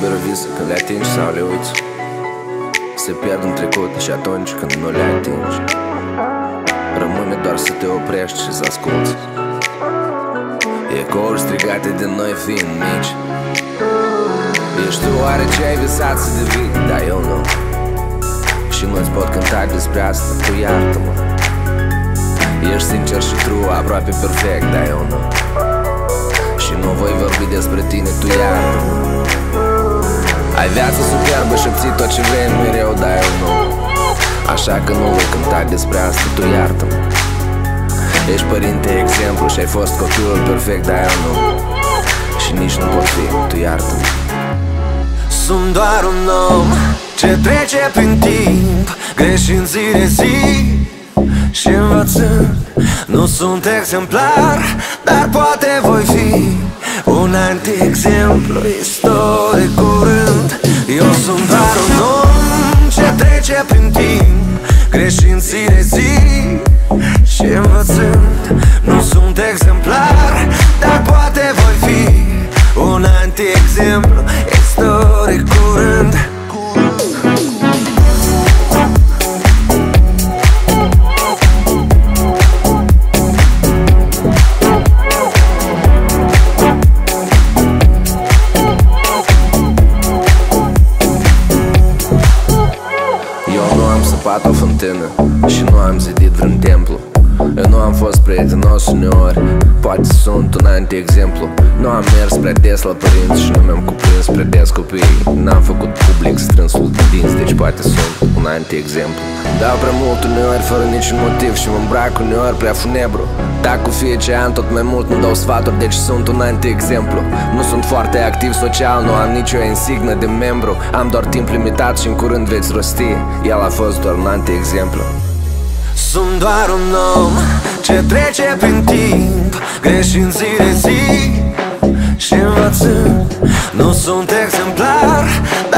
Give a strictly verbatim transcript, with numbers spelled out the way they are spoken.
liberă vise când le atingi sau le uiți. Se pierd în trecut și atunci când nu le atingi, rămâne doar să te oprești și să asculți ecouri strigate de noi fiind mici. Ești tu oare ce ai visat să devii? Dar eu nu. Și nu-ți pot cânta despre asta, tu iartă-mă. Ești sincer și true, aproape perfect, dar eu nu. Și nu voi vorbi despre tine, tu iartă-mă. Ai viața superbă și obții tot ce vrei mereu, dar eu nu. Așa că nu voi cânta despre asta, tu iartă-mă. Ești părinte exemplu și ai fost copilul perfect, dar eu nu. Și nici nu pot fi, tu iartă-mă. Sunt doar un om ce trece prin timp, greșind zi de zi și învățând. Nu sunt exemplar, dar poate voi fi un anti-exemplu istoric curând. Eu sunt doar un om ce trece prin timp, greșind zi de zi și învățând. Nu sunt exemplar, dar poate voi fi un anti-exemplu istoric curând. Eu nu am săpat o fântână și nu am zidit vreun templu. Eu nu am fost prietenos uneori, poate sunt un anti-exemplu. Nu am mers prea des la părinți și nu mi-am cuprins prea des copiii. N-am făcut public strânsul de dinți, deci poate sunt un anti-exemplu. Dau prea mult uneori fără niciun motiv și mă îmbrac uneori prea funebru. Tac cu fiecare an tot mai mult, nu dau sfaturi, deci sunt un anti-exemplu. Nu sunt foarte activ social, nu am nicio insignă de membru. Am doar timp limitat și în curând veți rosti. El a fost doar un anti-exemplu. Sunt doar un om ce trece prin timp, greșind zi de zi și învățând. Nu sunt exemplar,